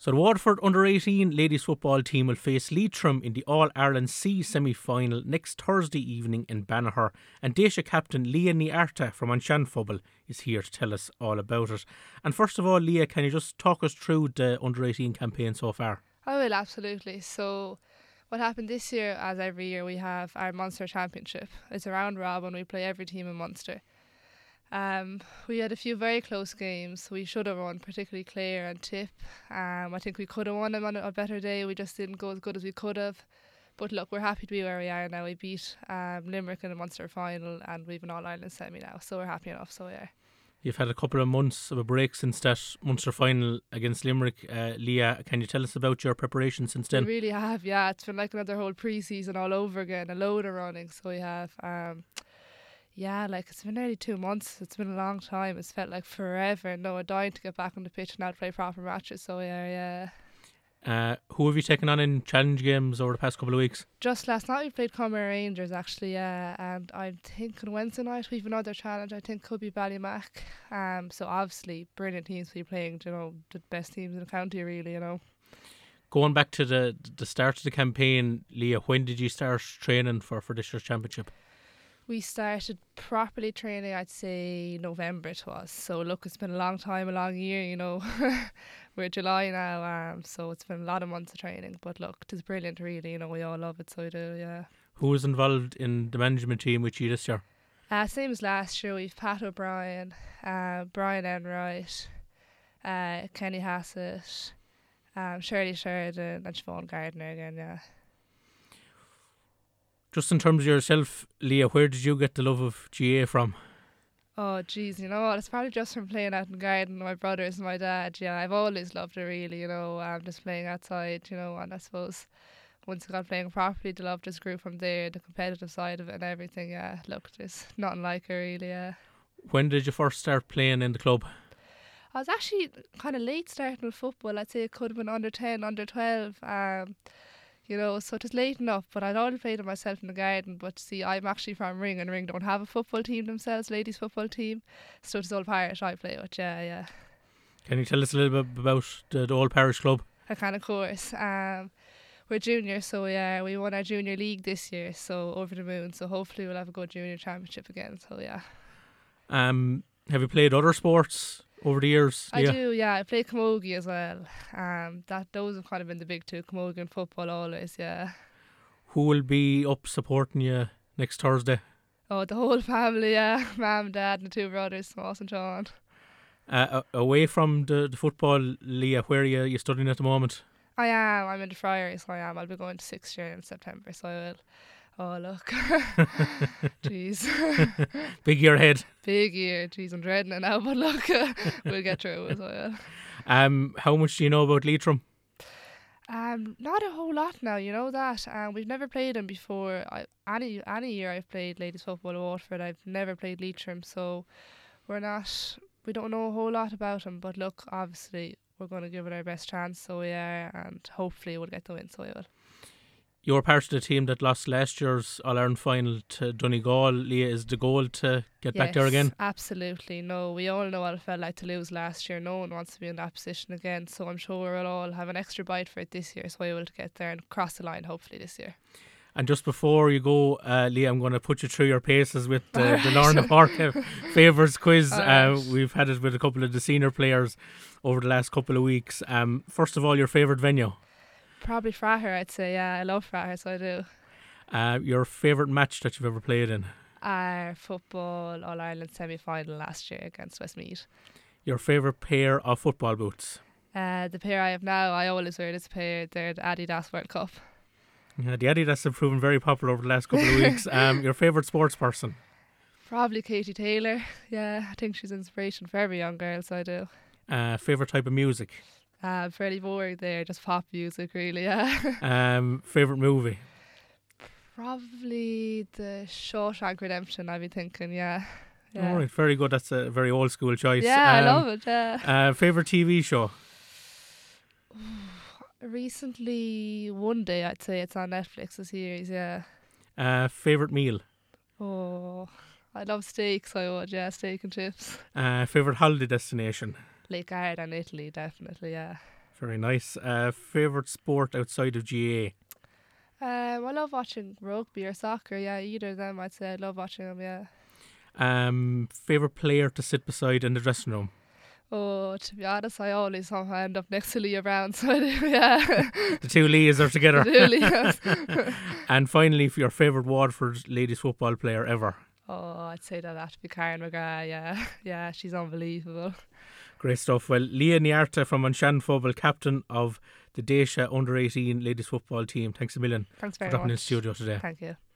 So the Waterford under-18 ladies football team will face Leitrim in the All-Ireland C semi-final next Thursday evening in Banagher. And Daisha captain Leah Niarta from Anshanfubble is here to tell us all about it. And first of all, Leah, can you just talk us through the under-18 campaign so far? I will, absolutely. So what happened this year, as every year, we have our Munster Championship. It's a round robin. We play every team in Munster. We had a few very close games. We should have won, particularly Clare and Tip. I think we could have won them on a better day. We just didn't go as good as we could have. But look, we're happy to be where we are now. We beat Limerick in the Munster final, and we've an All-Ireland semi now, so we're happy enough. So yeah. You've had a couple of months of a break since that Munster final against Limerick. Leah, can you tell us about your preparation since then? We really have, yeah. It's been like another whole pre-season all over again, a load of running. So we have, it's been nearly 2 months. It's been a long time. It's felt like forever. No, I'm dying to get back on the pitch now to play proper matches. So yeah. Who have you taken on in challenge games over the past couple of weeks? Just last night we played Comer Rangers actually, and I think on Wednesday night we've another challenge. I think could be Ballymac. So obviously brilliant teams to be playing. The best teams in the county, really. Going back to the start of the campaign, Leah, when did you start training for this year's championship? We started properly training, I'd say November it was. So look, it's been a long time, a long year, We're July now, so it's been a lot of months of training. But look, it's brilliant, really. We all love it, so I do, yeah. Who was involved in the management team with you this year? Same as last year. We've Pat O'Brien, Brian Enright, Kenny Hassett, Shirley Sheridan, and Siobhan Gardner again, yeah. Just in terms of yourself, Leah, where did you get the love of GA from? Oh, geez, it's probably just from playing out in garden with my brothers and my dad. Yeah, I've always loved it, really, just playing outside, and I suppose once I got playing properly, the love just grew from there, the competitive side of it and everything, yeah. Look, there's nothing like it, really, yeah. When did you first start playing in the club? I was actually kind of late starting with football. I'd say it could have been under 10, under 12, so it was late enough, but I'd already played it myself in the garden. But see, I'm actually from Ring, and Ring don't have a football team themselves, ladies football team, so it's Old Parish I play with, yeah. Can you tell us a little bit about the Old Parish club? I can, of course. We're junior, so we won our junior league this year, so over the moon, so hopefully we'll have a good junior championship again, so yeah. Have you played other sports over the years? I do, yeah. I play camogie as well. Those have kind of been the big two, camogie and football always, yeah. Who will be up supporting you next Thursday? Oh, the whole family, yeah. Mum, Dad and the two brothers, Moss and Sean. Away from the football, Leah, where are you studying at the moment? I am. I'm in the Friary, so I am. I'll be going to 6th year in September, so I will. Oh, look. Jeez. Big year ahead. Big year. Jeez, I'm dreading it now, but look, we'll get through it. So, yeah. How much do you know about Leitrim? Not a whole lot now, you know that. We've never played them before. Any year I've played ladies football at Waterford, I've never played Leitrim, so we don't know a whole lot about them. But look, obviously, we're going to give it our best chance, so we are, and hopefully we'll get the win, so we will. You're part of the team that lost last year's All-Ireland final to Donegal. Leah, is the goal to get back there again? Absolutely. No, we all know what it felt like to lose last year. No one wants to be in that position again. So I'm sure we'll all have an extra bite for it this year. So we will get there and cross the line hopefully this year. And just before you go, Leah, I'm going to put you through your paces with the Lorna Park favours quiz. We've had it with a couple of the senior players over the last couple of weeks. First of all, your favourite venue? Probably Fraher, I'd say. Yeah, I love Fraher, so I do. Your favourite match that you've ever played in? Our football All-Ireland semi-final last year against Westmeath. Your favourite pair of football boots? The pair I have now, I always wear this pair. They're the Adidas World Cup. Yeah, the Adidas have proven very popular over the last couple of weeks. Your favourite sports person? Probably Katie Taylor. Yeah, I think she's inspiration for every young girl, so I do. Favourite type of music? Fairly boring there, just pop music really, yeah. Favourite movie? Probably the Shawshank Redemption, I'd be thinking, yeah. All right, very good. That's a very old school choice. Yeah, I love it, yeah. Favourite TV show? Recently, One Day, I'd say it's on Netflix, a series, yeah. Favourite meal? Oh, I love steak, so I would, yeah, steak and chips. Favourite holiday destination? Lake Garda in Italy, definitely, yeah. Very nice. Favourite sport outside of GAA? I love watching rugby or soccer. Yeah, either of them. I'd say I love watching them. Yeah. Favourite player to sit beside in the dressing room? Oh, to be honest, I always somehow end up next to Leah Brown. So I do, yeah. The two Leahs are together. The two Leahs. And finally, for your favourite Waterford ladies football player ever? Oh, I'd say that'd have to be Karen McGrath. Yeah, yeah, she's unbelievable. Great stuff. Well, Leah Niarta from Anshan captain of the Daisha under-18 ladies football team. Thanks a million Thanks very for dropping much. in the studio today. Thank you.